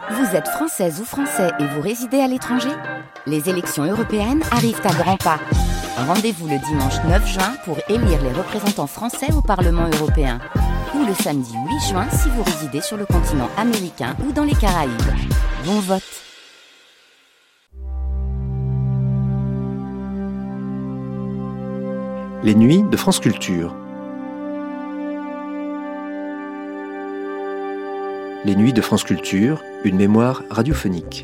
Vous êtes française ou français et vous résidez à l'étranger ? Les élections européennes arrivent à grands pas. Rendez-vous le dimanche 9 juin pour élire les représentants français au Parlement européen. Ou le samedi 8 juin si vous résidez sur le continent américain ou dans les Caraïbes. Bon vote! Les nuits de France Culture. Les nuits de France Culture, une mémoire radiophonique.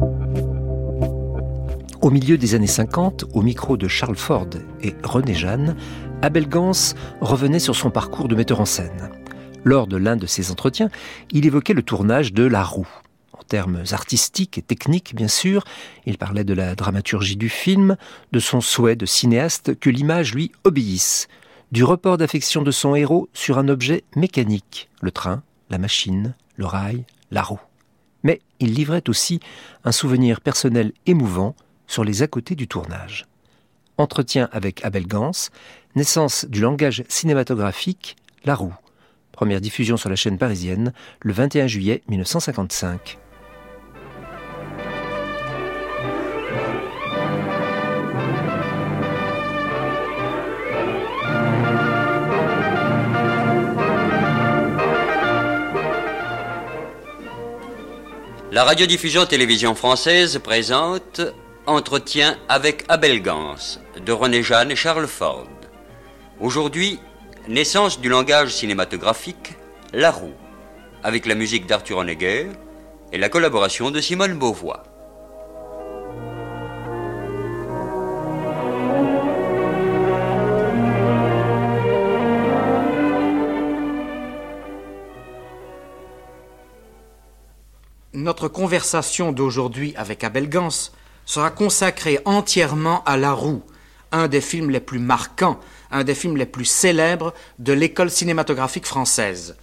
Au milieu des années 50, au micro de Charles Ford et René Jeanne, Abel Gance revenait sur son parcours de metteur en scène. Lors de l'un de ses entretiens, il évoquait le tournage de La Roue. En termes artistiques et techniques, bien sûr, il parlait de la dramaturgie du film, de son souhait de cinéaste que l'image lui obéisse, du report d'affection de son héros sur un objet mécanique, le train, la machine, le rail, la roue. Mais il livrait aussi un souvenir personnel émouvant sur les à-côtés du tournage. Entretien avec Abel Gance, naissance du langage cinématographique, La Roue. Première diffusion sur la chaîne parisienne, le 21 juillet 1955. La radiodiffusion télévision française présente Entretien avec Abel Gance de René Jeanne et Charles Ford. Aujourd'hui, naissance du langage cinématographique, La Roue, avec la musique d'Arthur Honegger et la collaboration de Simone Beauvois. Notre conversation d'aujourd'hui avec Abel Gance sera consacrée entièrement à La Roue, un des films les plus marquants, un des films les plus célèbres de l'école cinématographique française.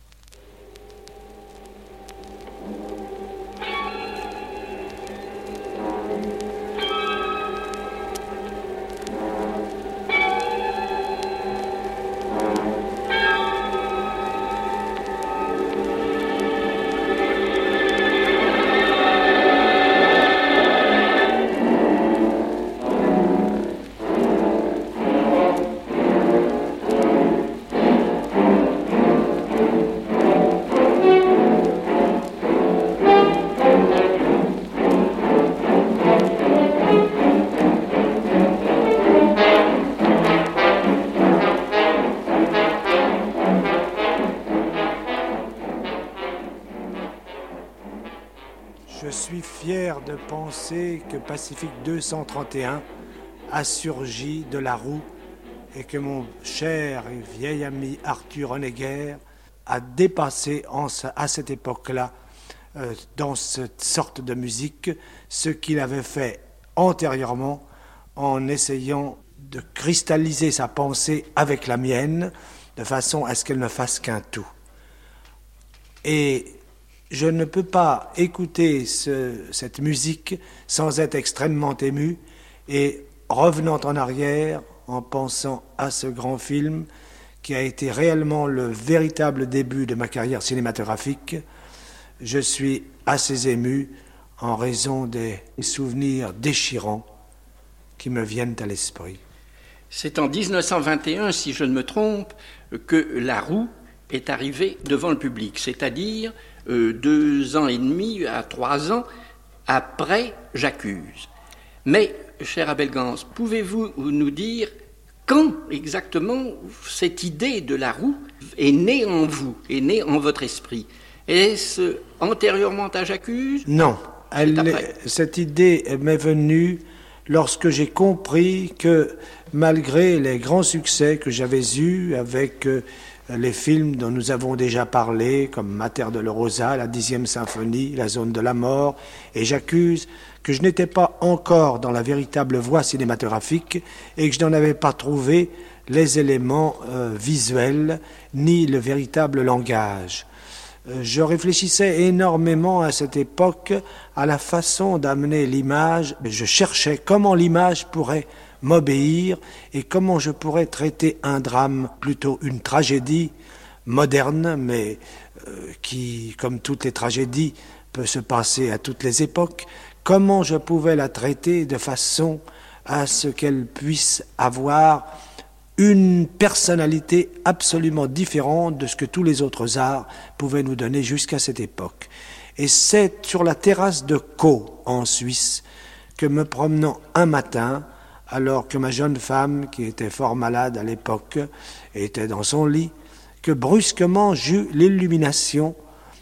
Je suis fier de penser que Pacifique 231 a surgi de La Roue et que mon cher et vieil ami Arthur Honegger a dépassé à cette époque-là, dans cette sorte de musique, ce qu'il avait fait antérieurement en essayant de cristalliser sa pensée avec la mienne de façon à ce qu'elle ne fasse qu'un tout. Et je ne peux pas écouter cette musique sans être extrêmement ému et revenant en arrière en pensant à ce grand film qui a été réellement le véritable début de ma carrière cinématographique. Je suis assez ému en raison des souvenirs déchirants qui me viennent à l'esprit. C'est en 1921, si je ne me trompe, que La Roue est arrivée devant le public, c'est-à-dire 2 ans et demi à 3 ans après J'accuse. Mais, cher Abel Gance, pouvez-vous nous dire quand exactement cette idée de La Roue est née en vous, est née en votre esprit? Est-ce antérieurement à J'accuse? Non, cette idée m'est venue lorsque j'ai compris que malgré les grands succès que j'avais eus avec les films dont nous avons déjà parlé, comme Mater Dolorosa, la 10e symphonie, La zone de la mort, et J'accuse, que je n'étais pas encore dans la véritable voie cinématographique et que je n'en avais pas trouvé les éléments visuels ni le véritable langage. Je réfléchissais énormément à cette époque à la façon d'amener l'image. Je cherchais comment l'image pourrait m'obéir et comment je pourrais traiter un drame, plutôt une tragédie moderne, mais qui, comme toutes les tragédies, peut se passer à toutes les époques, comment je pouvais la traiter de façon à ce qu'elle puisse avoir une personnalité absolument différente de ce que tous les autres arts pouvaient nous donner jusqu'à cette époque. Et c'est sur la terrasse de Caux, en Suisse, que me promenant un matin, alors que ma jeune femme, qui était fort malade à l'époque, était dans son lit, que brusquement j'eus l'illumination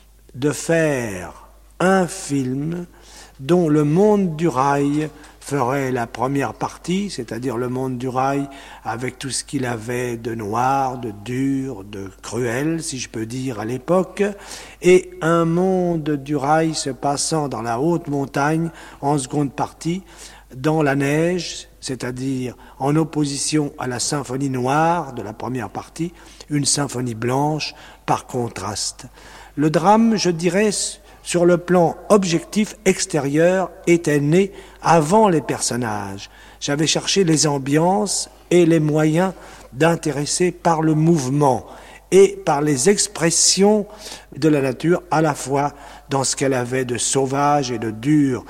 de faire un film dont le monde du rail ferait la première partie, c'est-à-dire le monde du rail avec tout ce qu'il avait de noir, de dur, de cruel, si je peux dire, à l'époque, et un monde du rail se passant dans la haute montagne en seconde partie, dans la neige, c'est-à-dire en opposition à la symphonie noire de la première partie, une symphonie blanche par contraste. Le drame, je dirais, sur le plan objectif extérieur, était né avant les personnages. J'avais cherché les ambiances et les moyens d'intéresser par le mouvement et par les expressions de la nature, à la fois dans ce qu'elle avait de sauvage et de dur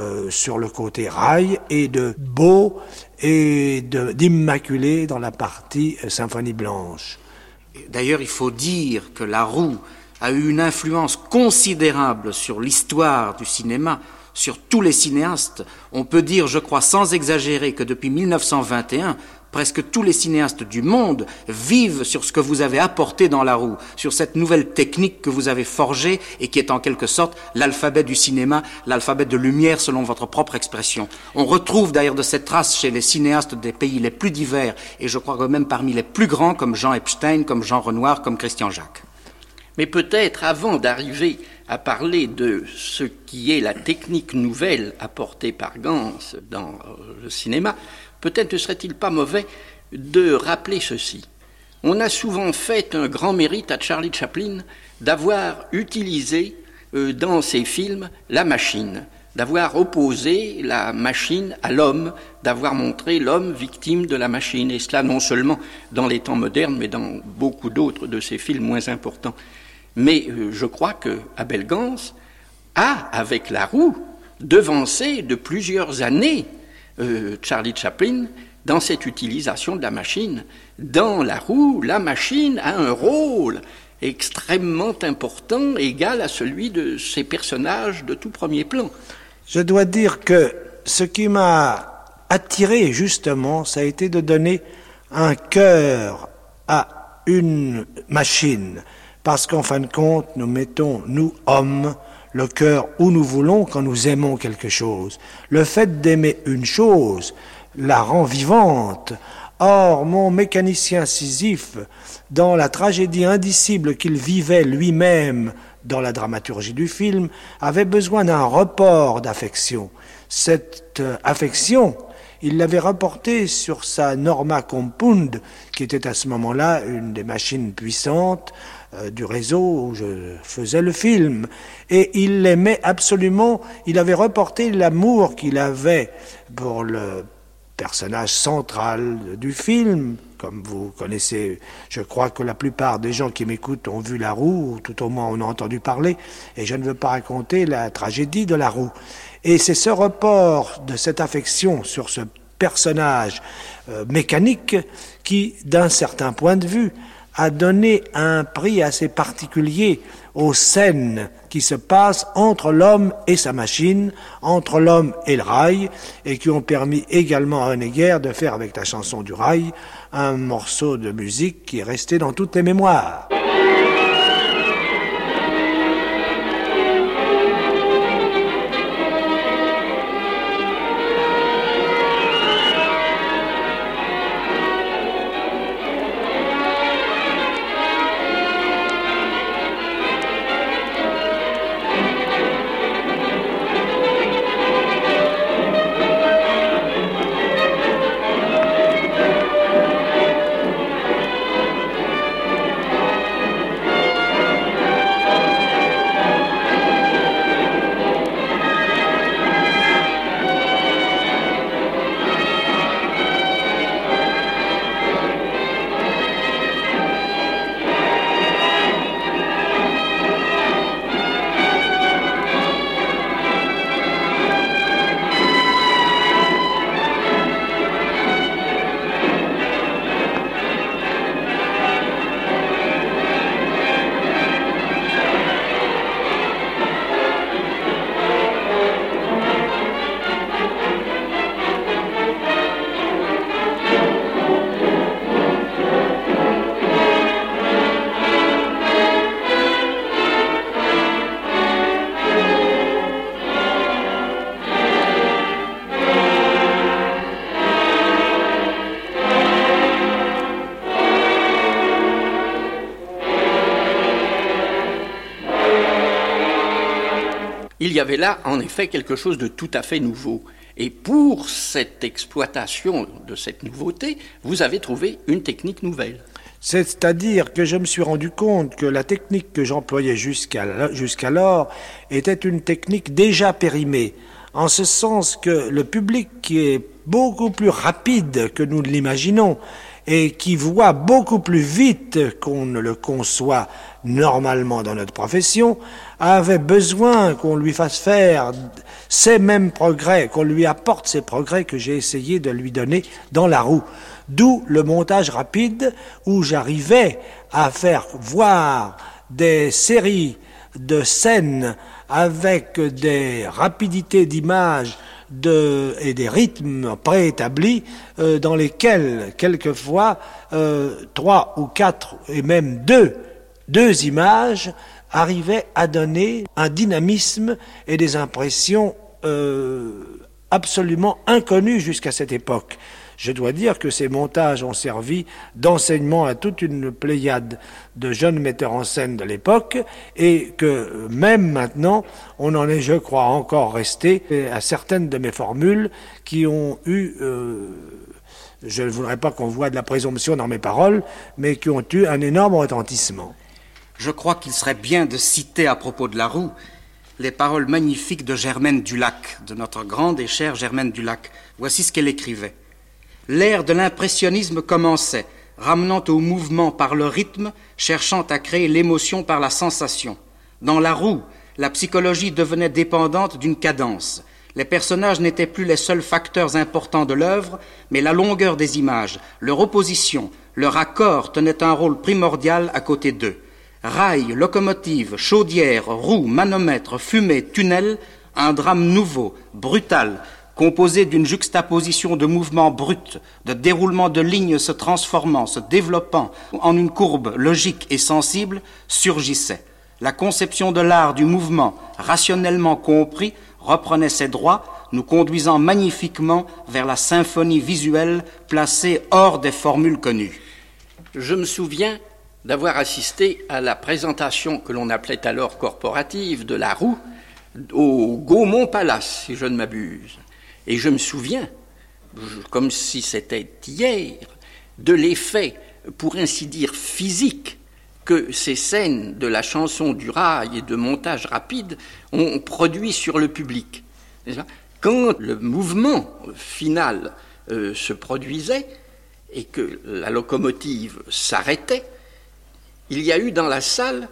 sur le côté rail, et de beau et d'immaculé dans la partie symphonie blanche. D'ailleurs, il faut dire que la roue a eu une influence considérable sur l'histoire du cinéma, sur tous les cinéastes. On peut dire, je crois, sans exagérer, que depuis 1921, presque tous les cinéastes du monde vivent sur ce que vous avez apporté dans la roue, sur cette nouvelle technique que vous avez forgée et qui est en quelque sorte l'alphabet du cinéma, l'alphabet de lumière selon votre propre expression. On retrouve d'ailleurs de cette trace chez les cinéastes des pays les plus divers, et je crois que même parmi les plus grands, comme Jean Epstein, comme Jean Renoir, comme Christian Jacques. Mais peut-être, avant d'arriver à parler de ce qui est la technique nouvelle apportée par Gans dans le cinéma, peut-être ne serait-il pas mauvais de rappeler ceci. On a souvent fait un grand mérite à Charlie Chaplin d'avoir utilisé dans ses films la machine, d'avoir opposé la machine à l'homme, d'avoir montré l'homme victime de la machine, et cela non seulement dans les temps modernes, mais dans beaucoup d'autres de ses films moins importants. Mais je crois que Abel Gans a, avec la roue, devancé de plusieurs années Charlie Chaplin dans cette utilisation de la machine. Dans la roue, la machine a un rôle extrêmement important, égal à celui de ses personnages de tout premier plan. Je dois dire que ce qui m'a attiré justement, ça a été de donner un cœur à une machine. Parce qu'en fin de compte, nous mettons, nous, hommes, le cœur où nous voulons quand nous aimons quelque chose. Le fait d'aimer une chose la rend vivante. Or, mon mécanicien Sisyphe, dans la tragédie indicible qu'il vivait lui-même dans la dramaturgie du film, avait besoin d'un report d'affection. Cette affection, il l'avait reportée sur sa Norma Compound, qui était à ce moment-là une des machines puissantes du réseau où je faisais le film. Et il l'aimait absolument. Il avait reporté l'amour qu'il avait pour le personnage central du film. Comme vous connaissez, je crois que la plupart des gens qui m'écoutent ont vu La Roue, ou tout au moins on a entendu parler, et je ne veux pas raconter la tragédie de La Roue. Et c'est ce report de cette affection sur ce personnage mécanique qui, d'un certain point de vue, a donné un prix assez particulier aux scènes qui se passent entre l'homme et sa machine, entre l'homme et le rail, et qui ont permis également à René Guerre de faire avec la chanson du rail un morceau de musique qui est resté dans toutes les mémoires. Il y avait là, en effet, quelque chose de tout à fait nouveau. Et pour cette exploitation de cette nouveauté, vous avez trouvé une technique nouvelle. C'est-à-dire que je me suis rendu compte que la technique que j'employais jusqu'alors était une technique déjà périmée, en ce sens que le public qui est beaucoup plus rapide que nous ne l'imaginons et qui voit beaucoup plus vite qu'on ne le conçoit normalement dans notre profession, avait besoin qu'on lui fasse faire ces mêmes progrès, qu'on lui apporte ces progrès que j'ai essayé de lui donner dans La Roue. D'où le montage rapide où j'arrivais à faire voir des séries de scènes avec des rapidités d'image et des rythmes préétablis dans lesquels, quelquefois, 3 ou 4 et même deux images arrivaient à donner un dynamisme et des impressions absolument inconnues jusqu'à cette époque. Je dois dire que ces montages ont servi d'enseignement à toute une pléiade de jeunes metteurs en scène de l'époque et que même maintenant, on en est, je crois, encore resté à certaines de mes formules qui ont eu, je ne voudrais pas qu'on voie de la présomption dans mes paroles, mais qui ont eu un énorme retentissement. Je crois qu'il serait bien de citer à propos de La Roue les paroles magnifiques de Germaine Dulac, de notre grande et chère Germaine Dulac. Voici ce qu'elle écrivait. L'ère de l'impressionnisme commençait, ramenant au mouvement par le rythme, cherchant à créer l'émotion par la sensation. Dans La Roue, la psychologie devenait dépendante d'une cadence. Les personnages n'étaient plus les seuls facteurs importants de l'œuvre, mais la longueur des images, leur opposition, leur accord tenaient un rôle primordial à côté d'eux. Rails, locomotives, chaudières, roues, manomètres, fumée, tunnels, un drame nouveau, brutal, composé d'une juxtaposition de mouvements bruts, de déroulements de lignes se transformant, se développant en une courbe logique et sensible, surgissait. La conception de l'art du mouvement, rationnellement compris, reprenait ses droits, nous conduisant magnifiquement vers la symphonie visuelle placée hors des formules connues. Je me souviens d'avoir assisté à la présentation que l'on appelait alors corporative de La Roue au Gaumont Palace, si je ne m'abuse. Et je me souviens, comme si c'était hier, de l'effet, pour ainsi dire, physique que ces scènes de la chanson du rail et de montage rapide ont produit sur le public. Quand le mouvement final se produisait et que la locomotive s'arrêtait, il y a eu dans la salle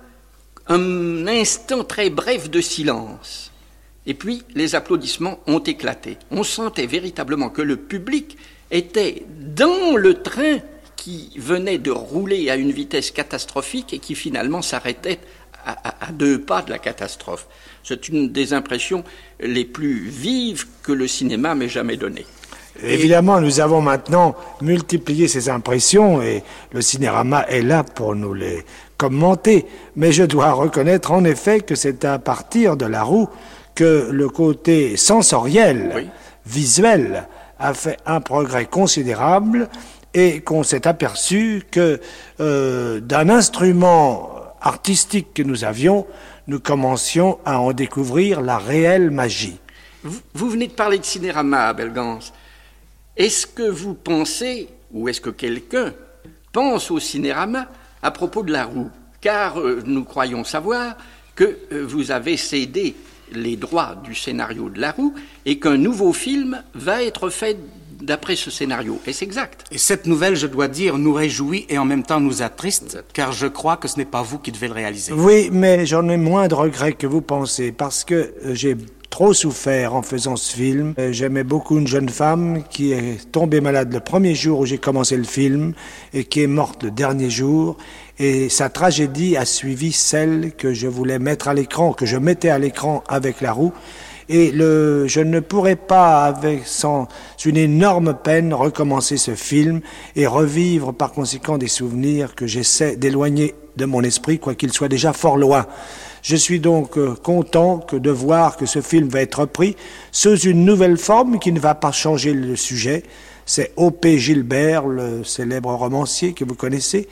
un instant très bref de silence. Et puis, les applaudissements ont éclaté. On sentait véritablement que le public était dans le train qui venait de rouler à une vitesse catastrophique et qui finalement s'arrêtait à 2 pas de la catastrophe. C'est une des impressions les plus vives que le cinéma m'ait jamais données. Évidemment, nous avons maintenant multiplié ces impressions et le cinérama est là pour nous les commenter. Mais je dois reconnaître en effet que c'est à partir de La Roue que le côté sensoriel, visuel, a fait un progrès considérable et qu'on s'est aperçu que d'un instrument artistique que nous avions, nous commencions à en découvrir la réelle magie. Vous venez de parler de cinérama, Abel Gans. Est-ce que vous pensez, ou est-ce que quelqu'un pense au cinérama à propos de La Roue? Car nous croyons savoir que vous avez cédé les droits du scénario de La Roue et qu'un nouveau film va être fait d'après ce scénario. Est-ce exact? Et cette nouvelle, je dois dire, nous réjouit et en même temps nous attriste, car je crois que ce n'est pas vous qui devez le réaliser. Oui, mais j'en ai moins de regrets que vous pensez, parce que j'ai trop souffert en faisant ce film. J'aimais beaucoup une jeune femme qui est tombée malade le premier jour où j'ai commencé le film et qui est morte le dernier jour. Et sa tragédie a suivi celle que je voulais mettre à l'écran, que je mettais à l'écran avec La Roue. Et je ne pourrais pas, sans une énorme peine, recommencer ce film et revivre par conséquent des souvenirs que j'essaie d'éloigner de mon esprit, quoiqu'il soit déjà fort loin. Je suis donc content de voir que ce film va être repris sous une nouvelle forme qui ne va pas changer le sujet. C'est O.P. Gilbert, le célèbre romancier que vous connaissez,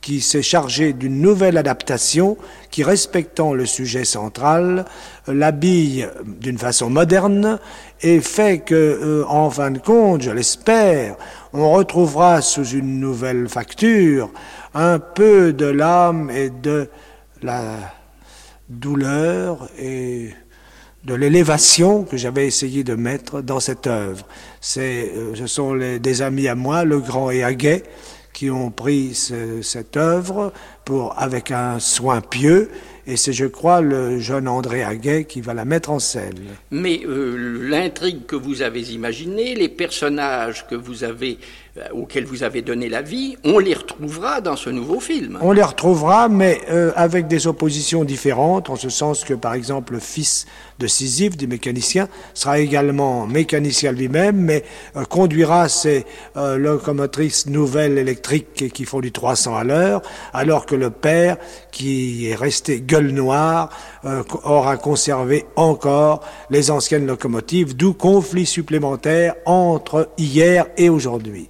qui s'est chargé d'une nouvelle adaptation qui, respectant le sujet central, l'habille d'une façon moderne et fait que, en fin de compte, je l'espère, on retrouvera sous une nouvelle facture un peu de l'âme et de la douleur et de l'élévation que j'avais essayé de mettre dans cette œuvre. Ce sont des amis à moi, Legrand et Aguet, qui ont pris cette œuvre avec un soin pieux, et c'est, je crois, le jeune André Aguet qui va la mettre en scène. Mais l'intrigue que vous avez imaginée, les personnages auxquels vous avez donné la vie, on les retrouvera dans ce nouveau film. On les retrouvera, mais avec des oppositions différentes, en ce sens que, par exemple, le fils de Sisyphe, du mécanicien, sera également mécanicien lui-même, mais conduira ces locomotrices nouvelles électriques qui font du 300 à l'heure, alors que le père, qui est resté gueule noire, aura conservé encore les anciennes locomotives, d'où conflit supplémentaire entre hier et aujourd'hui.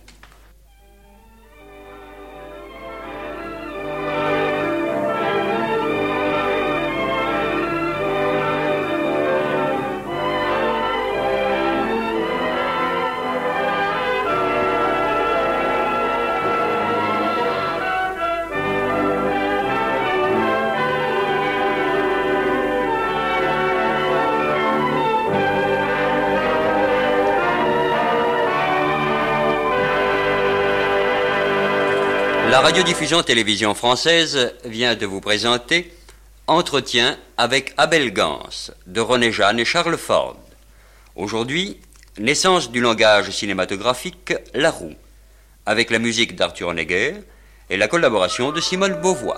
La radiodiffusion télévision française vient de vous présenter Entretien avec Abel Gans de René Jeanne et Charles Ford. Aujourd'hui, naissance du langage cinématographique La Roue, avec la musique d'Arthur Neger et la collaboration de Simone Beauvois.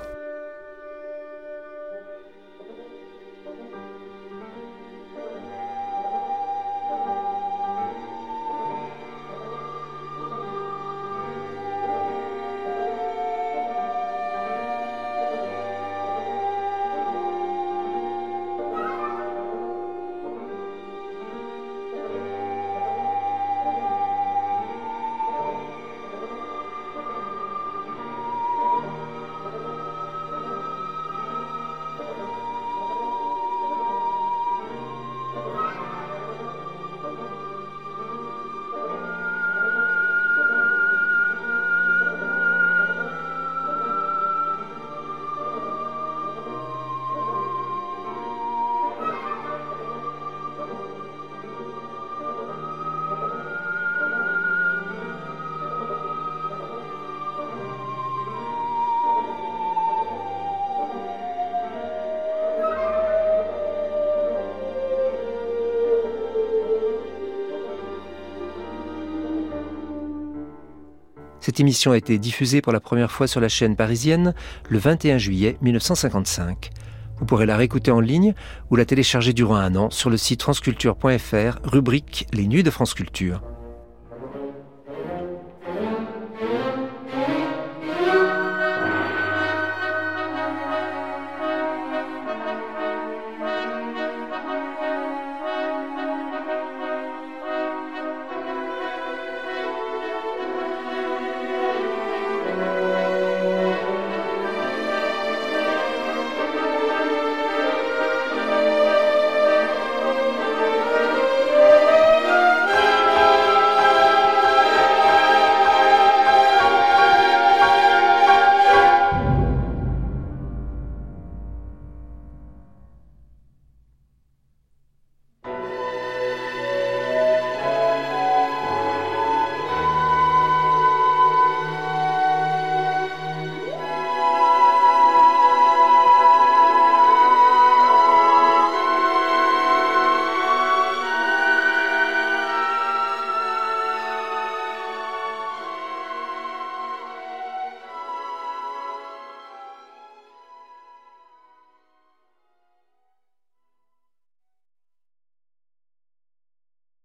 Cette émission a été diffusée pour la première fois sur la chaîne parisienne le 21 juillet 1955. Vous pourrez la réécouter en ligne ou la télécharger durant un an sur le site franceculture.fr, rubrique Les Nuits de France Culture.